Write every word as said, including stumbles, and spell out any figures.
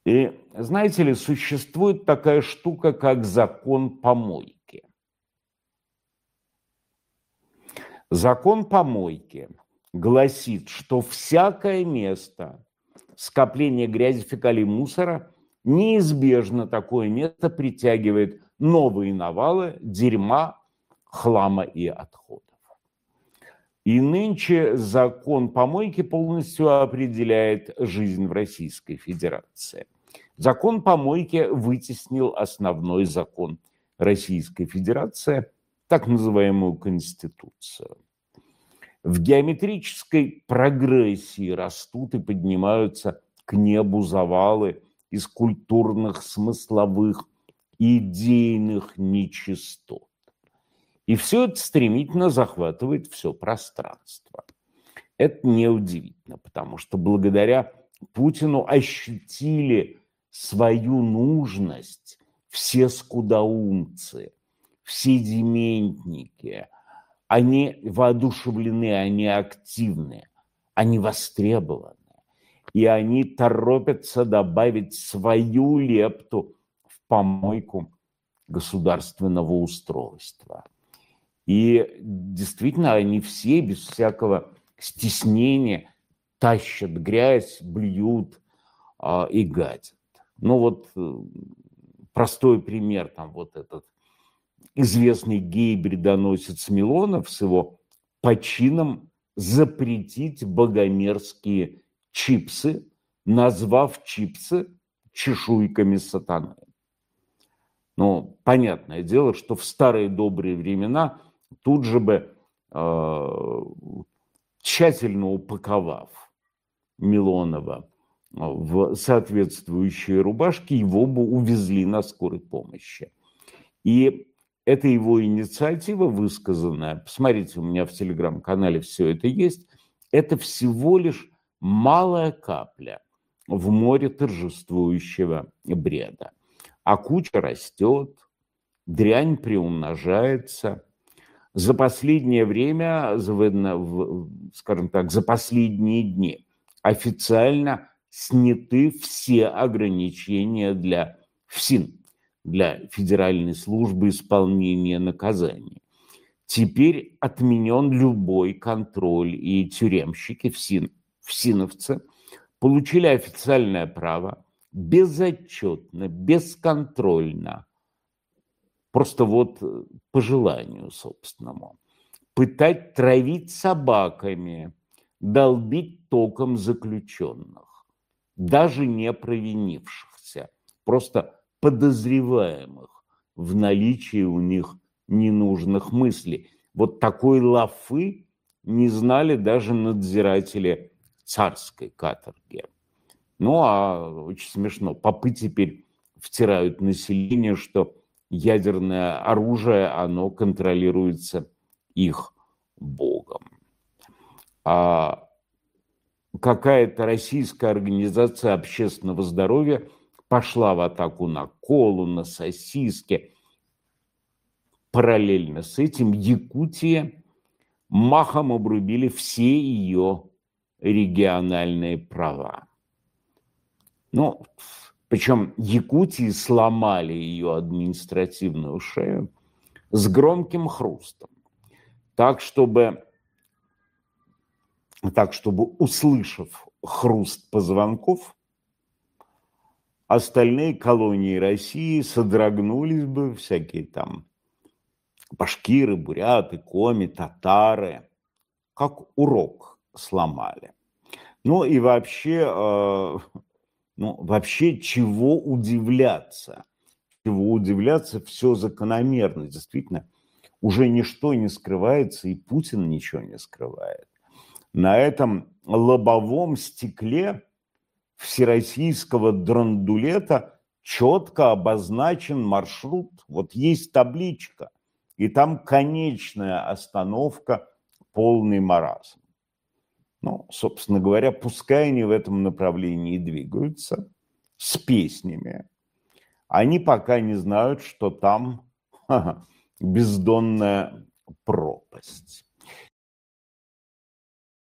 И знаете ли, существует такая штука, как закон помойки. Закон помойки гласит, что всякое место скопления грязи, фекалий, мусора, неизбежно такое место притягивает новые навалы дерьма, хлама и отходов. И нынче закон помойки полностью определяет жизнь в Российской Федерации. Закон помойки вытеснил основной закон Российской Федерации, так называемую Конституцию. В геометрической прогрессии растут и поднимаются к небу завалы из культурных, смысловых, идейных нечистот. И все это стремительно захватывает все пространство. Это неудивительно, потому что благодаря Путину ощутили свою нужность все скудоумцы, все дементники. Они воодушевлены, они активны, они востребованы. И они торопятся добавить свою лепту в помойку государственного устройства. И действительно, они все без всякого стеснения тащат грязь, блюют а, и гадят. Ну вот простой пример, там вот этот известный гей-бредоносец Милонов с его почином запретить богомерзкие чипсы, назвав чипсы чешуйками сатаны. Ну, понятное дело, что в старые добрые времена тут же бы, э, тщательно упаковав Милонова в соответствующие рубашки, его бы увезли на скорой помощи. И это его инициатива высказанная, посмотрите, у меня в телеграм-канале все это есть, это всего лишь малая капля в море торжествующего бреда. А куча растет, дрянь приумножается. За последнее время, скажем так, за последние дни официально сняты все ограничения для ФСИН, для Федеральной службы исполнения наказаний. Теперь отменен любой контроль, и тюремщики, ФСИН, ФСИНовцы, получили официальное право безотчетно, бесконтрольно, просто вот по желанию собственному, пытать, травить собаками, долбить током заключенных, даже не провинившихся, просто подозреваемых в наличии у них ненужных мыслей. Вот такой лафы не знали даже надзиратели царской каторги. Ну, а очень смешно, попы теперь втирают население, что ядерное оружие, оно контролируется их Богом. А какая-то российская организация общественного здоровья пошла в атаку на колу, на сосиски. Параллельно с этим Якутия махом обрубили все ее региональные права. Ну, причем Якутии сломали ее административную шею с громким хрустом. Так, чтобы, так, чтобы услышав хруст позвонков, остальные колонии России содрогнулись бы, всякие там башкиры, буряты, коми, татары, как урок сломали. Ну и вообще, э, ну, вообще чего удивляться? Чего удивляться, все закономерно. Действительно, уже ничто не скрывается, и Путин ничего не скрывает. На этом лобовом стекле всероссийского драндулета четко обозначен маршрут. Вот есть табличка, и там конечная остановка, полный маразм. Ну, собственно говоря, пускай они в этом направлении двигаются с песнями. Они пока не знают, что там ха-ха, бездонная пропасть.